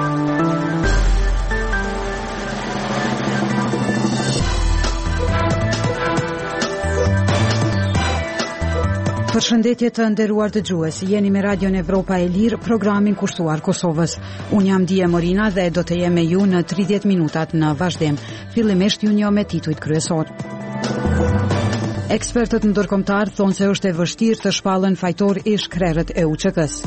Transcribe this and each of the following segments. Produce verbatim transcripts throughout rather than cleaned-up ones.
Përshëndetje të nderuar dëgjues, jeni me Radion Evropa e Lirë, programin kushtuar Kosovës. Unë jam Dije Morina dhe do të jem me ju në tridhjetë minutat në vazhdim. Fillimisht ju njoh me titujt kryesor. Ekspertët ndërkombëtar thonë se është e vështirë të shpallen fajtor ish krerët e U Q K-s.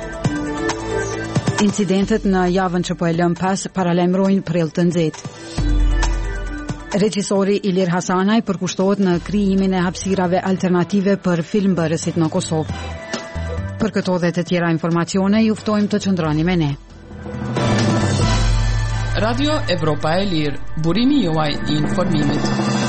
Incidentet në javën që po e lëm pas paralajmërojnë prill të nxehtë. Regjisori Ilir Hasanaj përkushtohet në krijimin e hapësirave alternative për filmbërësit në Kosovë. Për këto dhe të tjera informacione, ju ftojmë të qëndroni me ne. Radio Evropa e Lirë, burimi juaj i informimit.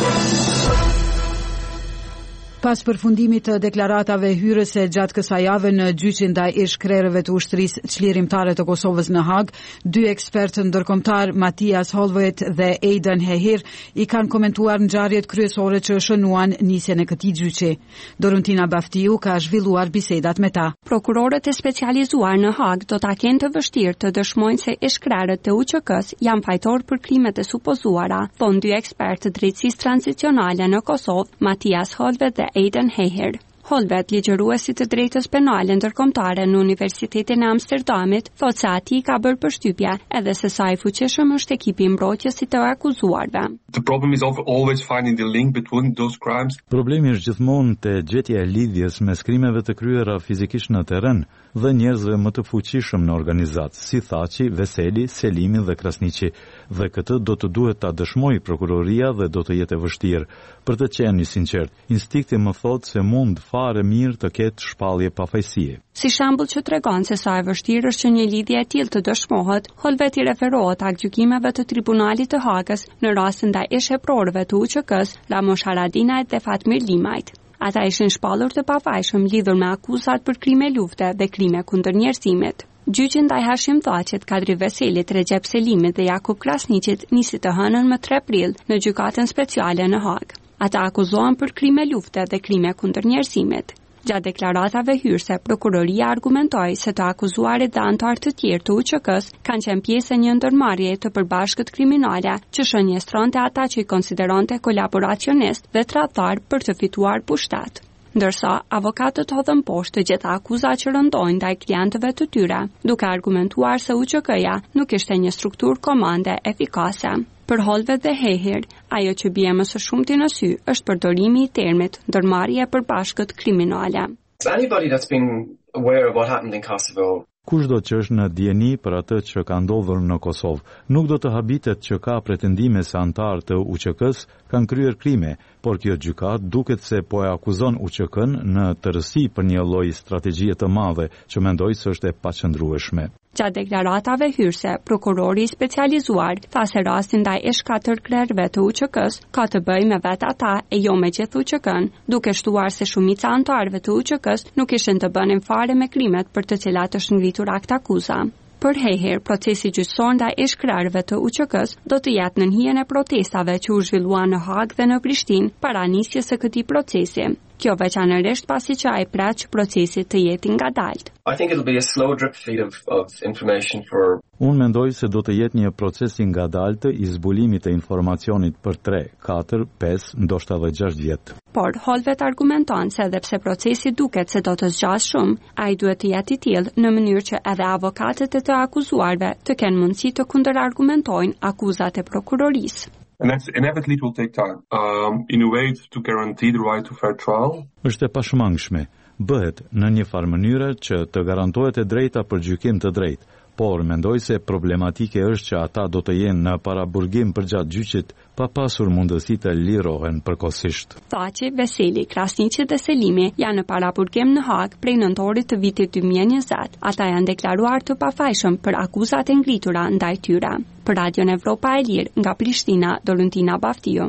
Pas përfundimit të deklaratave hyrëse gjatë kësaj jave në gjyqin ndaj ish krerëve të ushtrisë çlirimtare të Kosovës në Hag, dy ekspertë ndërkombëtar, Matias Holvet dhe Aidan Hehir, i kanë komentuar ngjarjet kryesore që shënuan nisjen e këtij gjyqi. Doruntina Baftiu ka zhvilluar bisedat me ta. Prokurorët e specializuar në Hag do ta kenë të vështirë të dëshmojnë se ish krerët e U Q K-s janë fajtor për krimet e supozuara, thonë dy ekspertë të drejtësisë tranzicionale në Kosovë, Matias Holvet dhe Aidan Hehir. Holvet, ligjëruesi të drejtës penale ndërkombëtare në Universitetin e Amsterdamit, thotë se ati ka bërë përshtypje edhe se sa i fuqishëm është ekipi i mbrojtjes të akuzuarve. The problem is always finding the link between those crimes. Problemi është gjithmonë te gjetja e lidhjes mes krimeve të kryera fizikisht në terren dhe njerëzve më të fuqishëm në organizatë, si Thaçi, Veseli, Selimi dhe Krasniqi, dhe këtë do të duhet ta dëshmojë prokuroria dhe do të jetë e vështirë. Për të qenë sinqert, instinkti më thotë se mund fare mirë të ketë shpallje pafajësie. Si shembull që tregon se sa e vështirë është që një lidhje e tillë të dëshmohet, Holvet i referohet gjykimeve të Tribunalit të Hagës në rastin ndaj ish heprorëve të U Q K-s, Ramosh Haradinajt dhe Fatmir Limajt. Ata ishin shpallur të pafajshëm lidhur me akuzat për krime lufte dhe krime kundër njerëzimit. Gjyqi ndaj Hashim Thaçit, Kadri Veselit, Recep Selimit dhe Jakub Krasniqit nisi të hënën më tre prill në gjykatën speciale në Hagë. Ata akuzohen për krime lufte dhe krime kundër njerëzimit. Gjatë deklaratave hyrëse, prokuroria argumentoi se të akuzuarit dhe anëtarë të tjerë të U Q K-s kanë qenë pjesë e një ndërmarrje të përbashkët kriminale që shënjestronte ata që i konsideronte kolaboracionist dhe tradhtar për të fituar pushtet. Ndërsa avokatët hodhën poshtë të gjitha akuzat që rëndojnë ndaj klientëve të tyre, duke argumentuar se U Q K-ja nuk ishte një strukturë komande efikase. Për Holvet dhe Hehir, ajo që bie më së shumti në sy është përdorimi i termit ndërmarrje e përbashkët kriminale. Anybody that's been aware of what happened in Kosovo, kushdo që është në dieni për atë që ka ndodhur në Kosovë, nuk do të habitet që ka pretendime se antarë të U Q K-s kanë kryer krime, por kjo gjykat duket se po e akuzon U Q K-n në tërësi për një lloj strategjie të madhe që mendoj se është e paqëndrueshme. Gjatë deklaratave hyrëse, prokurori i specializuar tha se rasti ndaj ish katër krerëve të U Q K-s ka të bëjë me vetë ata e jo me gjithë U Q K-n, duke shtuar se shumica e antarëve të U Q K-s nuk ishin të bënin fare me krimet për të cilat është ngritur akt akuza. Për Hehir, procesi gjyqësor ndaj ish krerëve të U Q K-s do të jetë në hijen e protestave që u zhvilluan në Hagë dhe në Prishtinë para nisjes së këtij procesi. Kjo veçanërisht pasi që ai pret që procesi të jetë i ngadalt. I think it'll be a slow drip feed of, of information for Unë mendoj se do të jetë një proces i ngadalt i zbulimit të informacionit për tre, katër, pesë, ndoshta edhe gjashtë vjet. Por Holvet argumenton se edhe pse procesi duket se do të zgjasë shumë, ai duhet të jetë i tillë në mënyrë që edhe avokatët e të akuzuarve të kenë mundësi të kundërargumentojnë akuzat e prokurorisë. And that's inevitably it will take time. Um, in a way to guarantee the right to fair trial. Është e pashmangshme. Bëhet në një farë mënyrë që të garantohet e drejta për gjykim të drejtë, por mendoj se problematike është që ata do të jenë në paraburgim përgjatë gjyqit pa pasur mundësi të lirohen përkohësisht. Thaçi, Veseli, Krasniqi dhe Selimi janë në paraburgim në Hagë prej nëntorit të vitit dy mijë e njëzet. Ata janë deklaruar të pafajshëm për akuzat e ngritura ndaj tyre. Për Radion Evropa e Lirë, nga Prishtina, Doruntina Baftiu.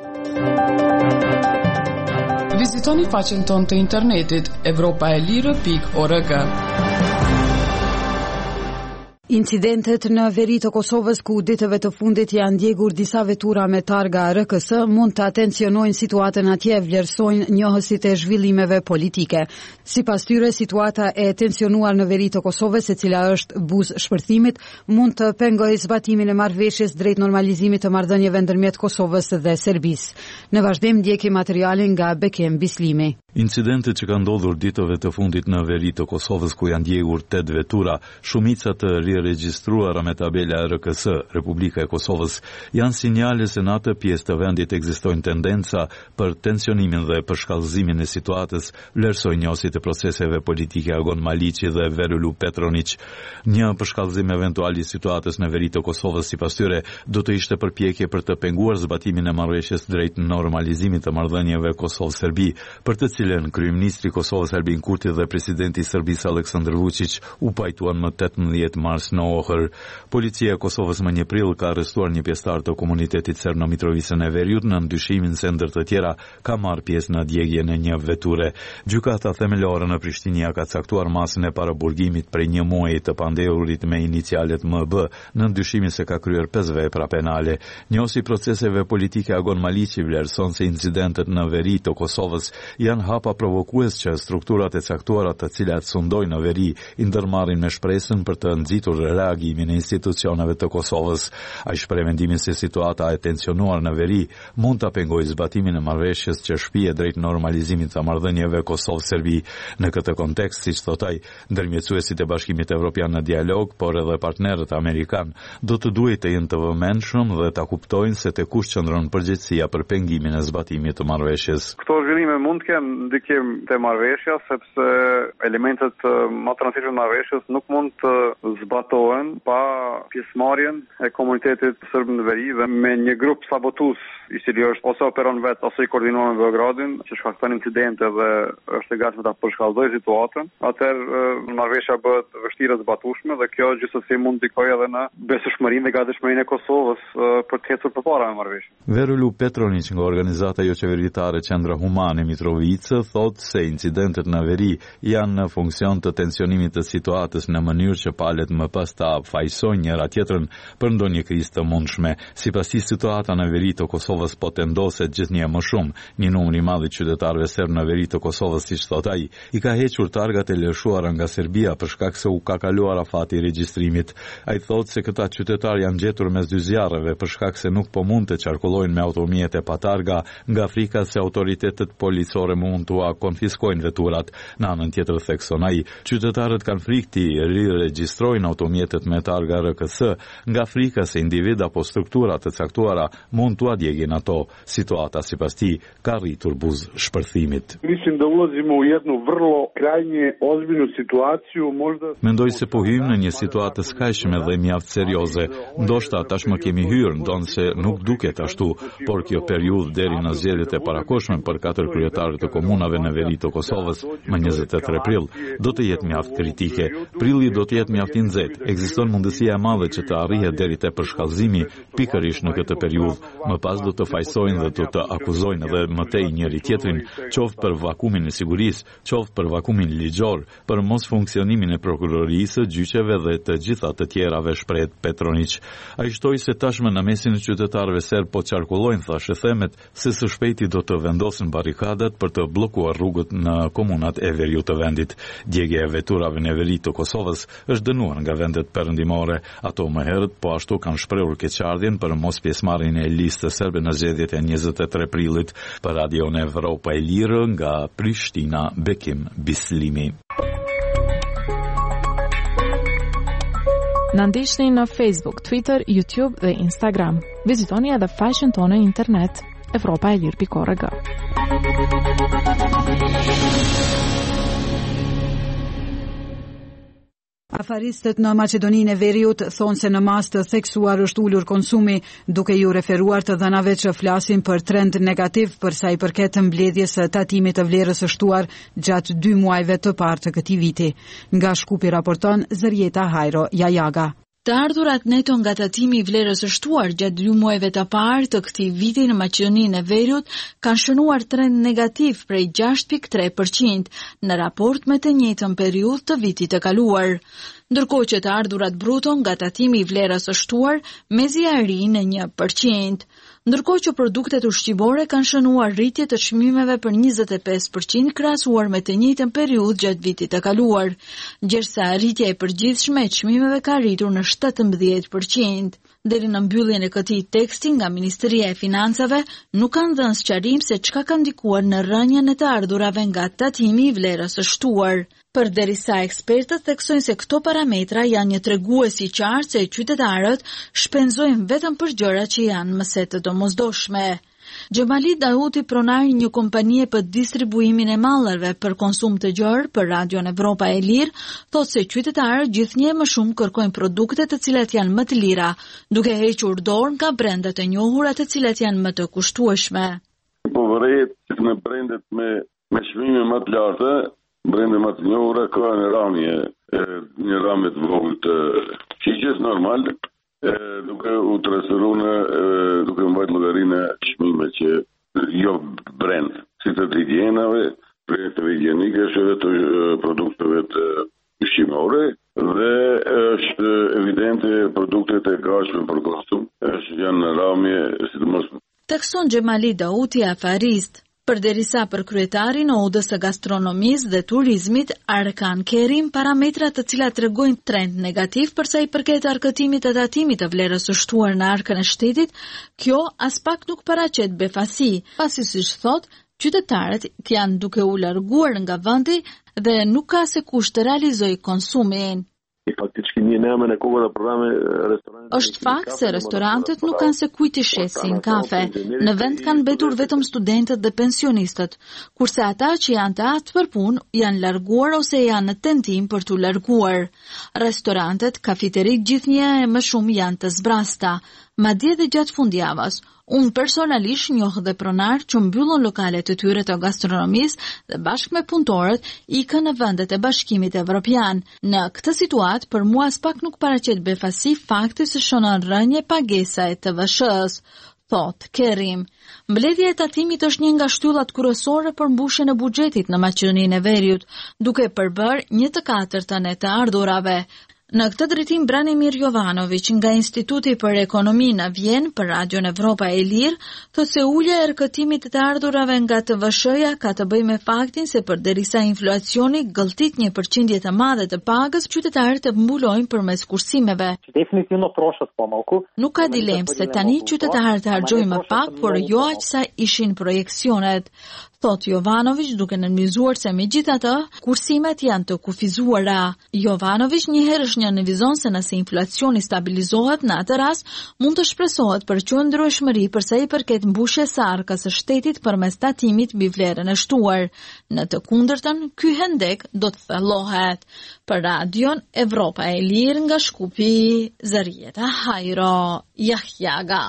Vizitoni faqen tonë të internetit evropaelire pikë org. Incidentet në veri të Kosovës ku ditëve të fundit janë ndjegur disa vetura me targa R K S mund të atencionojnë situatën atje, vlerësojnë njohësit e zhvillimeve politike. Sipas tyre, situata e tensionuar në veri të Kosovës, e cila është buzë shpërthimit, mund të pengojë zbatimin e marrëveshjes drejt normalizimit të marrëdhënieve ndërmjet Kosovës dhe Serbisë. Në vazhdim ndjekim materialin nga Bekem Bislimi. Incidentet që kanë ndodhur ditëve të fundit në veri të Kosovës ku janë ndjegur tetë vetura, shumica të riregjistruara me tabela R K S, Republika e Kosovës, janë sinjale se në atë pjesë të vendit ekzistojnë tendenca për tensionimin dhe përshkallëzimin e situatës, vlerësoi njohësit e proceseve politike Agon Maliqi dhe Verulu Petronić. Një përshkallëzim eventual i situatës në veri të Kosovës, sipas tyre, do të ishte përpjekje për të penguar zbatimin e marrëveshjes drejt normalizimit të marrëdhënieve Kosovë-Serbi, për të cilën kryeministri i Kosovës Albin Kurti dhe presidenti i Serbisë Aleksandar Vučić u pajtuan më tetëmbëdhjetë mars në Ohër. Policia e Kosovës më një prill ka arrestuar një pjesëtar të komunitetit serb në Mitrovicën e Veriut në ndyshimin se ndër të tjera ka marrë pjesë në djegjen e një veture. Gjykata themelore në Prishtinë ka caktuar masën e paraburgimit prej një muaji të pandehurit me inicialet M B në ndyshimin se ka kryer pesë vepra penale. Njohësi proceseve politike Agon Maliqi vlerëson se incidentet në veri të Kosovës janë hapa provokues që strukturat e caktuara të cilat sundojnë në veri i ndërmarrin me shpresën për të nxitur reagimin e institucioneve të Kosovës. Ai shpreh mendimin se situata e tensionuar në veri mund ta pengojë zbatimin e marrëveshjes që shpije drejt normalizimit të marrëdhënieve Kosovë-Serbi. Në këtë kontekst, siç thot ai, ndërmjetësuesit e Bashkimit Evropian në dialog, por edhe partnerët amerikan, do të duhet të jenë të vëmendshëm dhe ta kuptojnë se te kush qëndron përgjegjësia për pengimin e zbatimit të marrëveshjes. Këto zhvillime mund të kenë ndikim te marrëveshja, sepse elementet më të rëndësishme të marrëveshjes nuk mund të zbatohen pa pjesëmarrjen e komunitetit serb në veri dhe me një grup sabotues i cili është ose operon vetë ose i koordinon në Beogradin, që shkakton incidente dhe është e gatshme ta përshkallëzojë situatën, atëherë marrëveshja bëhet vështirë e zbatueshme dhe kjo gjithsesi mund të ndikojë edhe në besueshmërinë dhe gatishmërinë e Kosovës për të ecur përpara me marrëveshjen. Verulu Petronić nga organizata jo qeveritare Qendra Humane Mitrovicë thotë se incidentet në veri janë në funksion të tensionimit të situatës në mënyrë që palët më pas ta fajsojnë njëra tjetrën për ndonjë krizë të mundshme. Sipas tij, situata në veri të Kosovës po tendoset gjithnjë më shumë. Një numër i madh i qytetarëve serb në veri të Kosovës, siç thot ai, i ka hequr targat e lëshuara nga Serbia për shkak se u ka kaluar afati i regjistrimit. Ai thotë se këta qytetarë janë gjetur mes dy zjarreve për shkak se nuk po mund të qarkullojnë me automjete pa targa nga frika se autoritetet policore mund t'ua konfiskojnë veturat. Në anën tjetër, thekson ai, qytetarët kanë frikë të riregjistrojnë automjetet me targa R K S nga frika se individ apo struktura të caktuara mund t'ua djegin ato. Situata sipas tij ka rritur buzë shpërthimit. Mislim da ulazimo u jednu vrlo krajnje ozbiljnu situaciju, možda. Mendoj se po hyjmë në një situatë të skajshme dhe mjaft serioze. Ndoshta tashmë kemi hyrë, ndonse nuk duket ashtu, por kjo periudhë deri në zgjedhjet e parakohshme për katër kryetarët të komunave në veri të Kosovës më njëzet e tre prill do të jetë mjaft kritike. Prilli do të jetë mjaft i nxehtë. Ekziston mundësia e madhe që të arrihet deri te përshkallëzimi pikërisht në këtë periudhë. Më pas do të fajsojnë dhe do të akuzojnë edhe më tej njëri tjetrin, qoftë për vakumin e sigurisë, qoftë për vakumin ligjor, për mos funksionimin e prokurorisë, gjyqeve dhe të gjitha të tjerave, shpreh Petronić. Ai shtoi se tashmë në mesin e qytetarëve serb po qarkullojnë, thashë themet, se së shpejti do të vendosin barikadat për të bllokuar rrugët në komunat e veriut të vendit. Djegja e veturave në veri të Kosovës është dënuar nga vendet perëndimore. Ato më herët po ashtu kanë shprehur keqardhjen për mos pjesëmarrjen e listës serbe në zgjedhjet e njëzet e tre prillit. Për Radion Evropa e Lirë nga Prishtina, Bekim Bislimi. Na ndiqni në Facebook, Twitter, YouTube dhe Instagram. Vizitoni edhe faqen tonë internet evropa e lirë pikë org. Afaristët në Maqedoninë e Veriut thonë se në mas të theksuar është ulur konsumi, duke ju referuar të dhënave që flasin për trend negativ për sa i përket mbledhjes së tatimit të vlerës së shtuar gjatë dy muajve të parë të këtij viti. Nga Shkupi raporton Zërieta Hajro Jajaga. Të ardhurat neto nga tatimi i vlerës së shtuar gjatë dy muajve të parë të këtij viti në Maqedoninë e Veriut kanë shënuar trend negativ prej gjashtë pikë tre përqind në raport me të njëjtën periudhë të vitit të kaluar. Ndërkohë që të ardhurat bruto nga tatimi i vlerës së shtuar mezi arrin në një përqind. Ndërkohë që produktet ushqimore kanë shënuar rritje të çmimeve për njëzet e pesë përqind krahasuar me të njëjtën periudhë gjatë vitit të kaluar, ndërsa rritja e përgjithshme e çmimeve ka arritur në shtatëmbëdhjetë përqind. Deri në mbylljen e këtij teksti nga Ministria e Financave nuk kanë dhënë sqarim se çka ka ndikuar në rënien e të ardhurave nga tatimi i vlerës së shtuar. Përderisa ekspertët theksojnë se këto parametra janë një tregues i qartë se qytetarët shpenzojnë vetëm për gjëra që janë mëse të domosdoshme. Gjemali Dauti, pronari një kompanie për distribuimin e mallarve për konsum të gjerë për Radion Evropa e Lirë, thotë se qytetarët gjithnjë më shumë kërkojnë produkte të cilat janë më të lira, duke hequr dorë nga brendet e njohura të cilat janë më të kushtueshme. Po vëret në brendet me me çmime më të larta, brendet më të njohura ka një ramje, një ramje të vogël të shiqes normal. E, duke u transferu në duke mbajt llogarinë çmime që jo brend, si të higjienave, produkteve higjienike, edhe të produkteve të ushqimore dhe është evidente produktet e gatshme për konsum është janë në ramje sidomos. Tekson Gjemali Dauti, afarist. Përderisa për kryetarin e Odës së gastronomisë dhe turizmit Arkan Kerim, parametrat të cilat tregojnë trend negativ për sa i përket arkëtimit të tatimit të vlerës së shtuar në arkën e shtetit, kjo as pak nuk paraqet befasi, pasi siç thotë, qytetarët janë duke u larguar nga vendi dhe nuk ka se kush të realizojë konsumin. Është fakt se restorantet nuk kanë se kujt i shesin kafe. Në vend kanë mbetur vetëm studentët dhe pensionistët, kurse ata që janë të atë për punë janë larguar ose janë në tentim për t'u larguar. Restorantet, kafiterit gjithnjë e më shumë janë të zbrasta. Madje dhe gjatë fundjavës, unë personalisht njoh dhe pronar që mbyllën lokalet e tyre të gastronomisë dhe bashkë me punëtorët ikën në vendet e Bashkimit Evropian. Në këtë situatë, për mua as pak nuk paraqet befasi fakti se shënon rënje pagesa e T V S-s, thot Kerim. Mbledhja e tatimit është një nga shtyllat kryesore për mbushjen e buxhetit në Maqedoninë e Veriut, duke përbërë një të katërtën e të ardhurave. Në këtë drejtim Branimir Jovanović nga Instituti për Ekonomi në Vjenë për Radion Evropa e Lirë, thotë se ulja e rkëtimit të ardhurave nga T V S-ja ka të bëjë me faktin se përderisa inflacioni gëlltit një përqindje të madhe të pagës, qytetarët e mbulojnë përmes kursimeve. Nuk ka dilemë se tani qytetarët harxojnë më pak, por jo aq sa ishin projeksionet. Thot Jovanović, duke nënvizuar se megjithatë kursimet janë të kufizuara. Jovanović njëherë shënjavizon se nëse inflacioni stabilizohet, në atë rast mund të shpresohet për qëndrueshmëri përsa i përket mbushjes së arkës së shtetit përmes tatimit mbi vlerën e shtuar. Në të kundërtën, ky hendek do të thellohet. Për Radion Evropa e Lirë nga Shkupi, Zarieta Hajro, Jahjaga.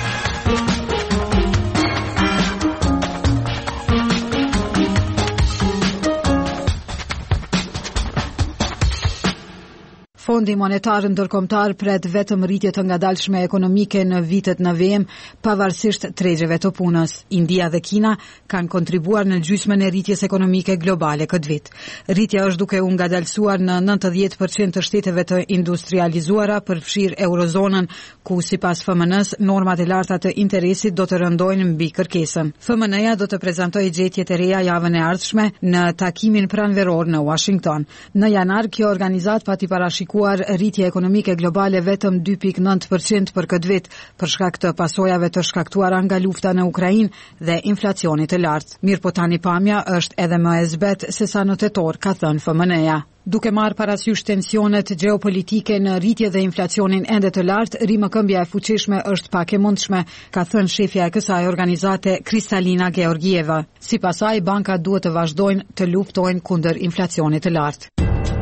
Fondi monetar ndërkombëtar pret vetëm rritje të ngadalshme ekonomike në vitet në vijim, pavarësisht tregjeve të punës. India dhe Kina kanë kontribuar në gjysmën e rritjes ekonomike globale këtë vit. Rritja është duke u ngadalësuar në nëntëdhjetë përqind të shteteve të industrializuara, përfshirë eurozonën, ku sipas F M N-s normat e larta të interesit do të rëndojnë mbi kërkesën. F M N-ja do të prezantojë gjetjet e reja javën e ardhshme në takimin pranveror në Washington. Në janar kjo organizat pati parashikuar rritje ekonomike globale vetëm dy pikë nëntë përqind për këtë vit, për shkak të pasojave të shkaktuara nga lufta në Ukrainë dhe inflacionit të lartë. Mirpo tani pamja është edhe më e zbet se sa në tetor, ka thënë F M N-ja. Duke marrë parasysh tensionet gjeopolitike në rritje dhe inflacionin ende të lartë, rimëkëmbja e fuqishme është pak e mundshme, ka thënë shefja e kësaj organizate Kristalina Georgieva. Sipas saj, bankat duhet të vazhdojnë të luftojnë kundër inflacionit të lartë.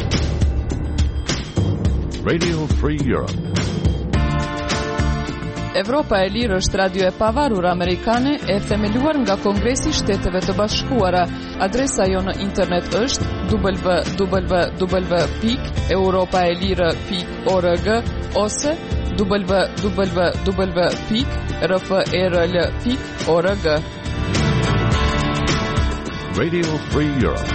Radio Free Europe. Evropa e Lirë është radio e pavarur amerikane e themeluar nga Kongresi i Shteteve të Bashkuara. Adresa jo në internet është w w w pikë europaelire pikë org ose w w w pikë r f e r l pikë org. Radio Free Europe.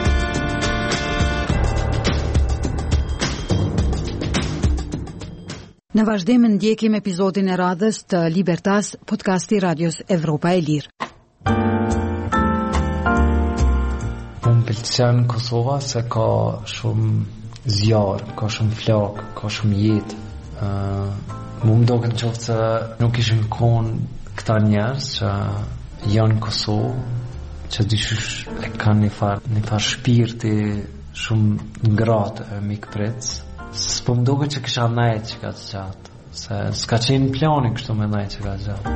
Në vazhdim ndjekim episodin e radhës të Libertas, podcasti radios Evropa e Lirë. Më pëlqen Kosova se ka shumë zjarë, ka shumë flakë, ka shumë jetë. Uh, më më doke në qoftë se nuk ishin konë këta njerës që janë Kosovë, që dyshysh e kanë një farë një farë shpirti shumë ngratë e mikë pretës. S'po më duke që kisha nejtë që ka të gjatë, se s'ka qenë plani kështu me nejtë që ka të gjatë.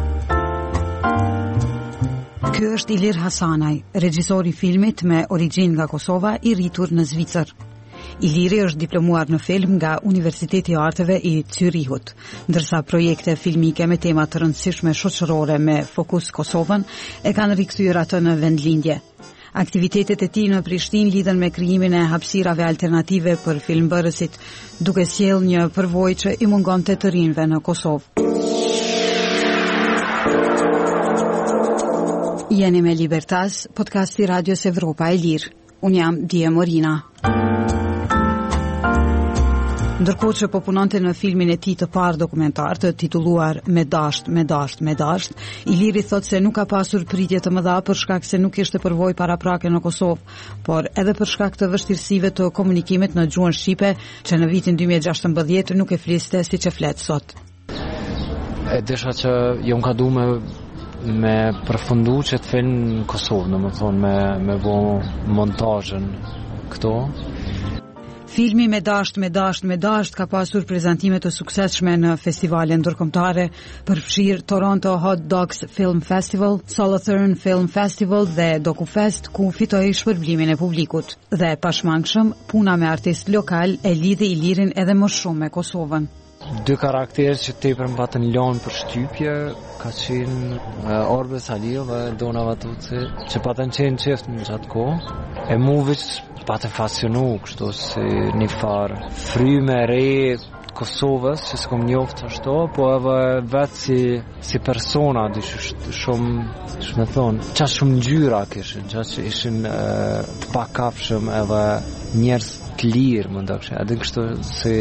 Ky është Ilir Hasanaj, regjisor i filmit me origjinë nga Kosova, i rritur në Zvicër. Iliri është diplomuar në film nga Universiteti i Arteve i Zürichut, ndërsa projekte filmike me tema të rëndësishme shoqërore me fokus Kosovën e kanë rikthyer atë në vendlindje. Aktivitetet e tij në Prishtinë lidhen me krijimin e hapësirave alternative për filmbërësit, duke sjellë një përvojë që i mungonte të rinjve në Kosovë. Jeni me Libertas, podcasti radios Evropa e Lirë. Unë jam Dje Morina. Ndërkohë që po punonte në filmin e tij të parë dokumentar të titulluar Me dasht, me dasht, me dasht, Iliri thot se nuk ka pasur pritje të mëdha për shkak se nuk kishte përvojë paraprake në Kosovë, por edhe për shkak të vështirësive të komunikimit në gjuhën shqipe, që në vitin dy mijë e gjashtëmbëdhjetë nuk e fliste siç e flet sot. E desha që jam ka du me me përfundu që të film në Kosovë, në më thonë me, me bo montazhen këto. Filmi Me dasht, me dasht, me dasht ka pasur prezantime të suksesshme në festivale ndërkombëtare, përfshirë Toronto Hot Dogs Film Festival, Solothurn Film Festival dhe DocuFest, ku fitoi shpërblimin e publikut. Dhe pashmangshëm, puna me artist lokal e lidhi Ilirin edhe më shumë me Kosovën. Dy karakterë që tepër më patën lënë për shtypje ka qenë uh, Orbe Salio dhe Dona Vatuci, që patën qenë qeftë në gjatë kohë. E mu veç patën fascionu kështu si një farë fryme e re Kosovës, që s'kom njoftë ashtu, po edhe vetë si, si persona, shumë, shumë me thonë, qa shumë ngjyra kishin, qa që ishin uh, të pakafshëm edhe njerëz të lirë, më ndokshë, edhe kështu si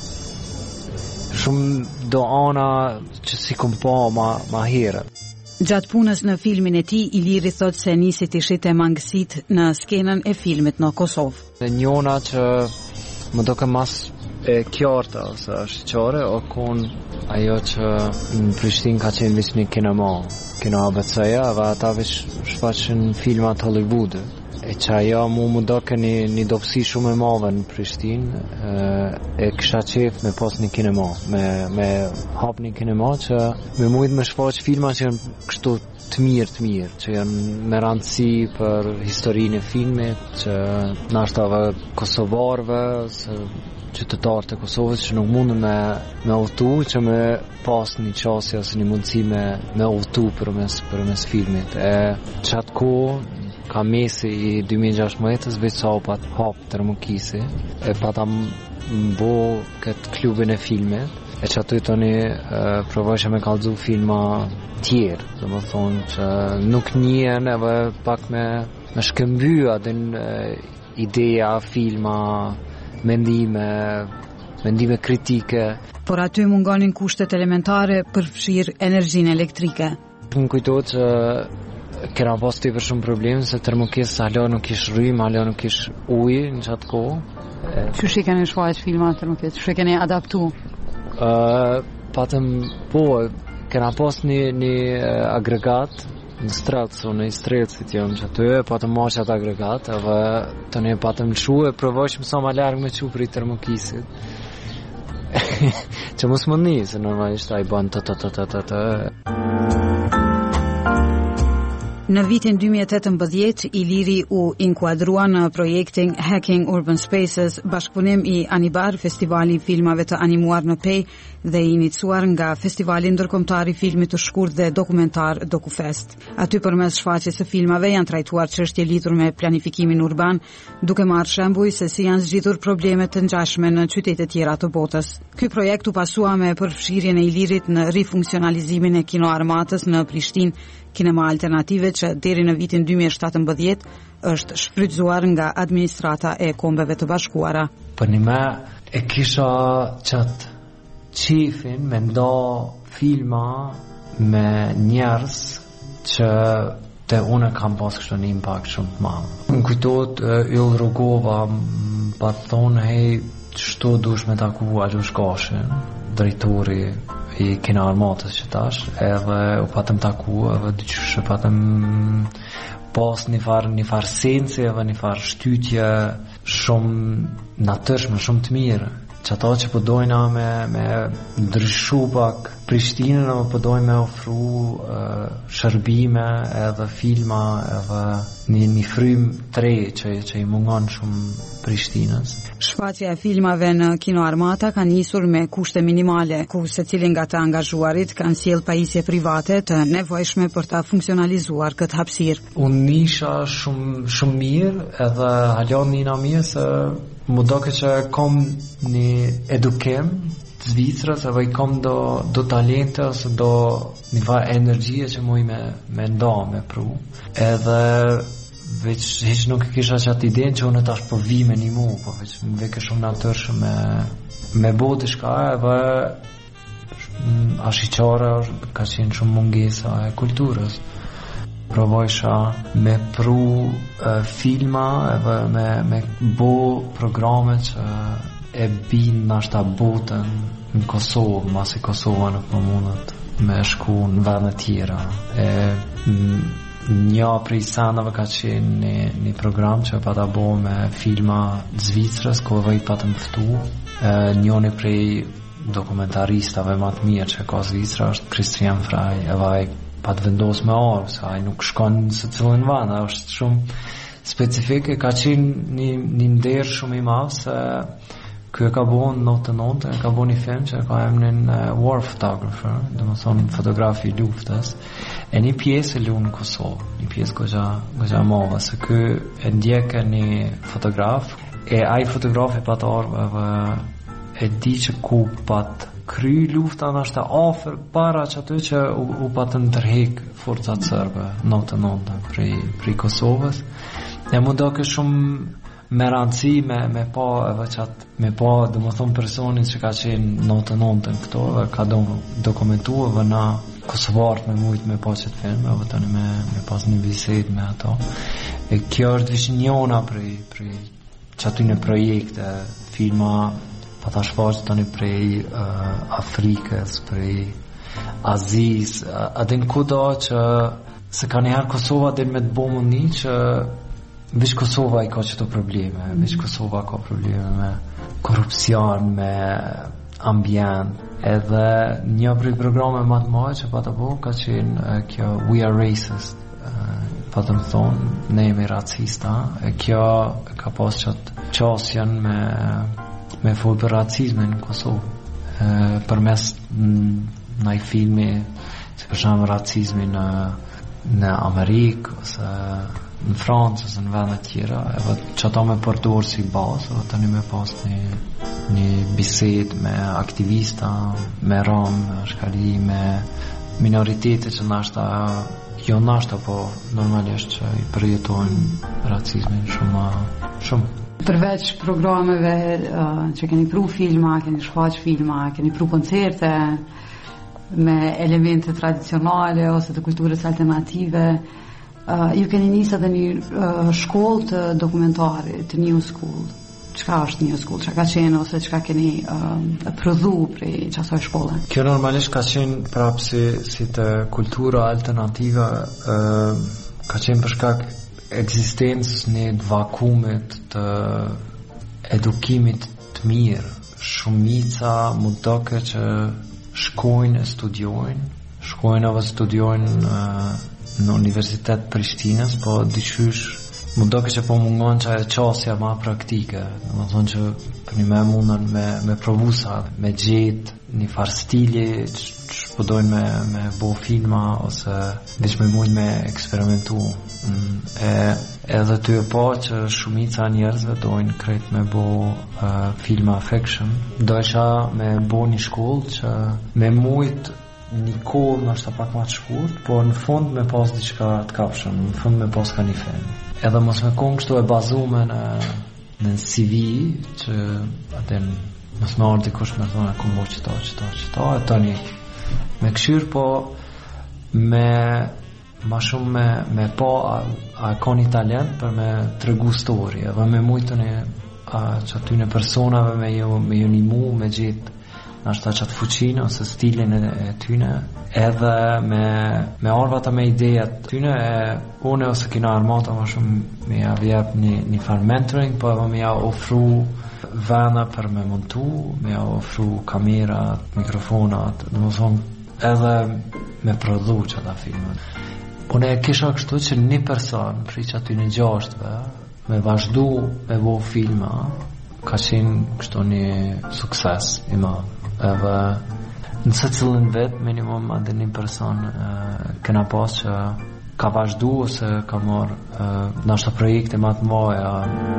shumë do ana që si kom pa ma, ma herët. Gjatë punës në filmin e tij, Iliri thot se nisi të shite mangësit në skenën e filmit në Kosovë. Dhe njona që më doke mas e kjarta ose shqare, o kon ajo që në Prishtinë ka qenë vish një kinema, kino A B C-ja, dhe ata vish shfaqen filmat Hollywood. E që ajo mu më doke një, një dopsi shumë e madhe në Prishtinë, e, e kisha qef me pas një kinema, me, me hap një kinema që me mujtë me shfaq filma që janë kështu të mirë të mirë, që janë me rëndësi për historinë e filmit, që nashtave kosovarve, ose qytetarë të Kosovës që nuk mundën me, me udhëtu, që me pas një qasje ose një mundësi me, me udhëtu për mes, për mes filmit. E qatë ko, ka mesi i dy mijë e gjashtëmbëdhjetës veç sa pat hap Termokisi e pata mbo këtë klubin e filmit e që aty toni provojshë me kallëzu filma tjerë, dhe më thonë që nuk njën edhe pak me, me shkëmby atin ideja, filma, mendime, mendime kritike. Por aty mungonin kushtet elementare përfshirë energjinë elektrike. Më kujtohet që kena pas të i për shumë problem, se Termokis hala nuk ish rrim, hala nuk ish ujë në qatë kohë. Që shi keni shfaqë filma Termokis? Që keni adaptu? Uh, patëm, po, kena pas një, një agregat në Strelcu, në Strelcit jam që aty, patëm marrë qatë agregat, edhe të ne patëm lëshu e provojshmë sa ma largë me që për i Termokisit. Që mos më një, se normalisht a i banë të të të të të të. Në vitin dy mijë e tetëmbëdhjetë, Iliri u inkuadrua në projektin Hacking Urban Spaces, bashkëpunim i Anibar, festivali i filmave të animuar në Pej dhe i iniciuar nga Festivali Ndërkombëtar i Filmit të Shkurt dhe Dokumentar Dokufest. Aty përmes shfaqjes së filmave janë trajtuar çështje lidhur me planifikimin urban, duke marrë shembuj se si janë zgjitur probleme të ngjashme në qytete tjera të botës. Ky projekt u pasua me përfshirjen e Ilirit në rifunksionalizimin e Kino Armatës në Prishtinë, kinema alternative që deri në vitin dy mijë e shtatëmbëdhjetë është shfrytzuar nga administrata e Kombeve të Bashkuara. Për një me e kisha qatë qifin me ndo filma me njerës që të une kam pas kështë një impact shumë të madh. Më kujtot Yll Rogova pa thonë hej qështu dush me taku Aljosh Gashin, drejtori i Kino Armatës që tash, edhe u patëm taku, edhe dyqysh u patëm pas një farë një farë sensi, edhe një farë shtytje shumë natyrshme, shumë të mirë. Që ata që përdojna me, me ndryshu pak Prishtinën, apo përdojnë me ofru uh, shërbime edhe filma edhe një, një frym të re që, që i mungon shumë Prishtinës. Shfaqja e filmave në Kino Armata ka nisur me kushte minimale, ku secili nga të angazhuarit kanë sjell pajisje private të nevojshme për ta funksionalizuar këtë hapësirë. Unë nisha shumë shumë mirë, edhe halon nina mirë se më doke që kom një edukim të Zvicrës, edhe i kom do, do talente ose do një farë energjie që muj me, me nda, me pru. Edhe veç hiq nuk kisha qatë idenë që unë tash po vi me një mu, po veç më veke shumë natyrshëm me, me botë shka, edhe ashiqare ka qenë shumë mungesa e kulturës. Provojsha me pru uh, filma edhe me, me bo programe që e bin nashta botën në Kosovë, masi Kosova nuk më mundët me shku në vende tjera. E, një prej sanave ka qenë një, një program që pata bo me filma Zvicrës, ku edhe i patë mëftu. Njëni prej dokumentaristave më të mirë që ka Zvicra është Christian Frey, edhe ai pa të vendos me orë, se ai nuk shkon se cilën vana, është shumë specifike, ka qenë një, një nder shumë i madh, se kjo ka bo në nëntëdhjetë, ka bo një film që ka emrin uh, War Photographer, dhe më thonë fotografi luftës, e një pjesë e lu në Kosovë, një pjesë goxha, goxha mova, se kjo e ndjekë një fotograf, e ai fotografi pat orë, e di që ku pat kry lufta nashta afër para që aty që u, u patën tërhek forcat serbe nëntëdhjetë prej, prej Kosovës. E më do kë shumë me rëndësi me, me pa edhe qatë, me pa dhe më thonë personin që ka qenë nëntëdhjetë në këto, dhe ka do, dokumentu edhe na Kosovarët me mujtë me pa qëtë film, edhe tani me, me pas një bisedë me ato. E kjo është vishë njona prej, prej që aty në projekte, filma pa ta shfaqë tani prej uh, Afrikës, prej Azis, uh, adin kudo që se ka njëherë Kosova dhe me të bo mundi që vish Kosova i ka qëto probleme, vish Kosova ka probleme me korupcion, me ambient, edhe një prej programe më të mëdha që pa të bo ka qenë uh, kjo We Are Racist, uh, pa të më thonë, ne jemi racista, e kjo ka pas qëtë qasjen me me folë për racizmin në Kosovë, e, për mes në i filmi se për shumë racizmi në, në Amerikë ose në Francë ose në vendet tjera, edhe që ata me përdorë si bazë, edhe tani me pas një, një bised me aktivista, me rom, me shkali, me minoritete që nashta jo nashta, po normalisht që i përjetojnë racizmin shumë shumë. Përveç programeve uh, që keni pru filma, keni shfaq filma, keni pru koncerte me elemente tradicionale ose të kulturës alternative, uh, ju keni nisë edhe një uh, shkollë të dokumentarit, të New School. Çka është New School? Çka ka qenë ose çka keni uh, prodhu prej çasoj shkolle? Kjo normalisht ka qenë prapë si, si të kultura alternative, uh, ka qenë për shkak ekzistencës në vakumit të edukimit të mirë. Shumica më doke që shkojnë e studiojnë, shkojnë edhe studiojnë uh, në Universitet Prishtinës, po dyqysh më doke që po mungon që e qasja ma praktike, dhe më thonë që për një me mundën me, me provusa, me gjetë një farë stili që, që përdojnë me, me bo filma ose veç me mujnë me eksperimentu. Mm, e, edhe ty e po që shumica njerëzve dojnë krejt me bo uh, filma fiction. Dojsha me bo një shkollë që me mujtë një kohë në është pak ma të shkurt, po në fund me pas diçka të kapshëm, në fund me pas ka një film. Edhe mos me konë kështu e bazume në, në C V, që aten mos me orë dikush me thonë, ku mo qëta, qëta, qëta, e të një me këshyrë, po me ma shumë me, me po a, a ka një talent për me të regu story, edhe me mujtë një a, që aty në personave me ju, me ju një mu, me gjithë nashta qatë fuqinë ose stilin e, e tyne, edhe me, me arvata me idejet tyne, e une ose kina armata ma shumë me ja vjep një, një farë mentoring, po edhe me ja ofru vena për me montu, me ja ofru kamerat, mikrofonat, në më thonë edhe me prodhu që ata filmet. Une e kisha kështu që një person, pri që aty një gjashtve, me vazhdu me vo filma, ka qenë kështu një sukses i madh. Edhe në se cilën vetë minimum adhe një person uh, kena pas që ka vazhdu ose ka morë uh, nashta projekte ma të mdoja.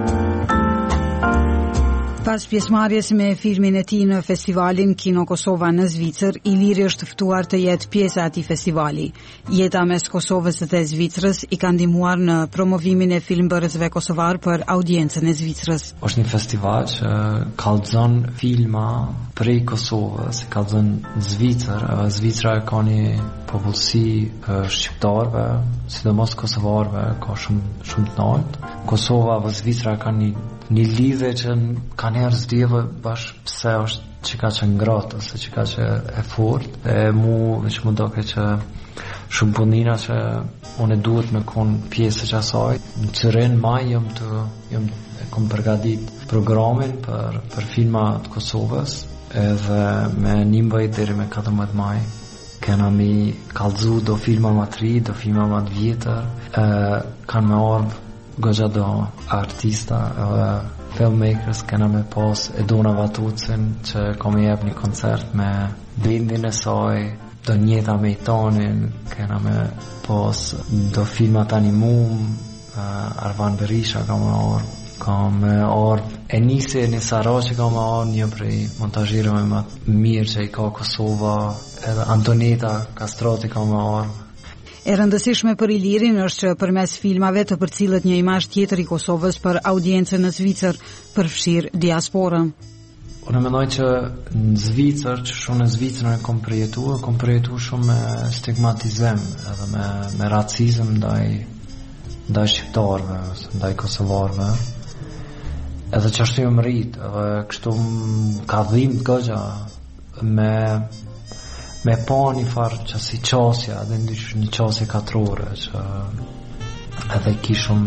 Pas pjesëmarrjes me filmin e tij në festivalin Kino Kosova në Zvicër, Iliri është ftuar të jetë pjesë e atij festivali. Jeta mes Kosovës dhe Zvicrës i ka ndihmuar në promovimin e filmbërësve kosovar për audiencën e Zvicrës. Është një festival që kallëzon filma prej Kosovës, kallëzon Zvicër, edhe Zvicra ka një popullsi shqiptarëve, sidomos kosovarëve, ka shumë shumë të lartë. Kosova dhe Zvicra kanë një një lidhe që ka njerëz djeve bashkë pse është që ka që ngratë ose që ka që e fort, e mu veç mu doke që shumë punina që unë duhet me konë pjesë që asaj. Në Ciren maj jëm të jëm e kom përgadit programin për, për filma të Kosovës, edhe me njëmbaj dheri me katërmbëdhjetë maj kena mi kallëzu do filma ma të ri, do filma ma të vjetër, e, kanë me ardhë goxha do artista edhe filmmakers, kena me pas Edona Vatucin që ka me jep një koncert me bindin e saj, do njeta me i tonin, kena me pas do filmat animum, uh, Arvan Berisha ka me orë, ka me orë Enise Nisara që ka me orë, një prej montajirëve më mirë që i ka Kosova, edhe Antoneta Kastrati ka me orë. E rëndësishme për Ilirin është që përmes filmave të përcillet një imazh tjetër i Kosovës për audiencën në Zvicër, përfshir diasporën. Unë mendoj që në Zvicër, që shumë në Zvicër e kom përjetu, e kom përjetu shumë me stigmatizim edhe me, me racizm ndaj ndaj shqiptarëve, ndaj kosovarëve. Edhe që ashtu jë më rritë, edhe kështu ka dhimë të gëgja me me pa një farë që si qasja, edhe një qasje katrore, që edhe kishëm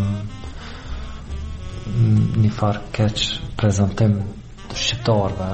një farë keq prezentim të shqiptarëve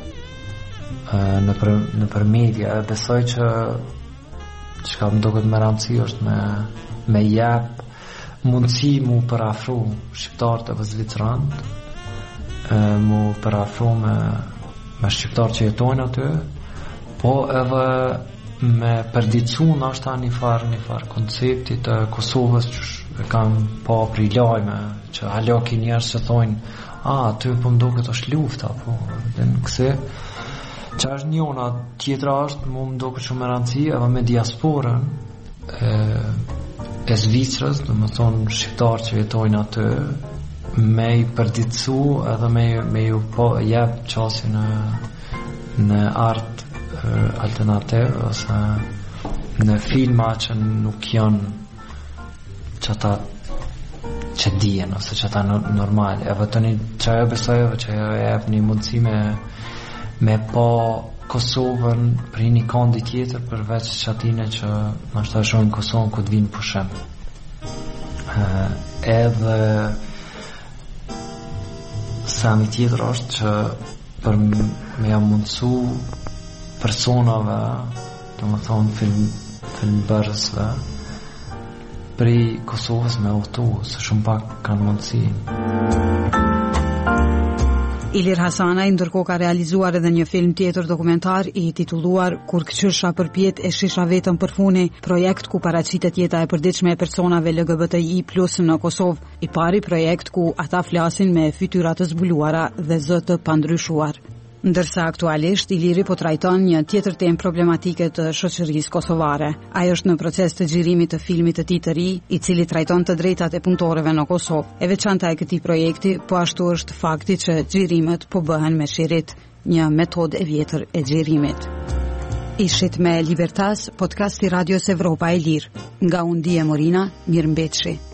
në për, në për media. E besoj që që ka më duket me rëndësi është me, me jep mundësi mu për afru shqiptarët e zvicrant, mu për afru me, me shqiptarë që jetojnë aty, po edhe me përdicu në është ta një farë një farë koncepti të Kosovës që e kam pa pri lajme që halo ki njerës që thojnë a, ty po më duket është lufta po, dhe në këse që është njona tjetra është mu më duket shumë me rëndësi edhe me diasporën e, e Zvicrës, dhe më thonë shqiptarë që jetojnë aty, me i përdicu edhe me, me ju po jep qasi në, në artë alternativ ose në filma që nuk janë që ta që dijen ose që ta normal edhe të një që e besojeve që e jep një mundësi me me pa Kosovën për një kondi tjetër përveç që atine që në është të shojnë Kosovën këtë vinë pushem edhe sa një tjetër është që për me jam mundësu personave, do më thonë film, filmbërësve, prej Kosovës me udhëtu, se shumë pak kanë mundësi. Ilir Hasanaj ndërkohë ka realizuar edhe një film tjetër dokumentar i titulluar Kur Qyrsha përpjet e shisha vetëm për funi, projekt ku paraqitet jeta e përditshme e personave L G B T I plus në Kosovë, i pari projekt ku ata flasin me fytyra të zbuluara dhe zë të pandryshuar. Ndërsa aktualisht Iliri po trajton një tjetër temë problematike të shoqërisë kosovare. Ai është në proces të xhirimit të filmit të tij të ri, i cili trajton të drejtat e punëtorëve në Kosovë. E veçanta e këtij projekti po ashtu është fakti që xhirimet po bëhen me shirit, një metodë e vjetër e xhirimit. Ishit me Libertas, podcasti Radios Evropa e Lirë. Nga unë Dije Morina, mirëmbëjtje.